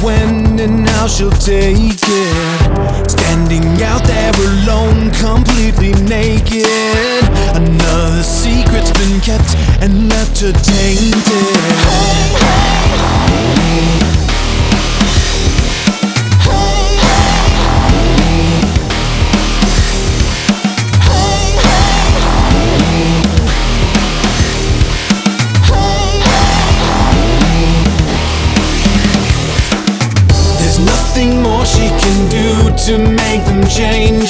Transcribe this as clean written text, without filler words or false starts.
when and how she'll take it. Standing out there alone, completely naked. Another secret's been kept and left her tainted. Nothing more she can do to make them change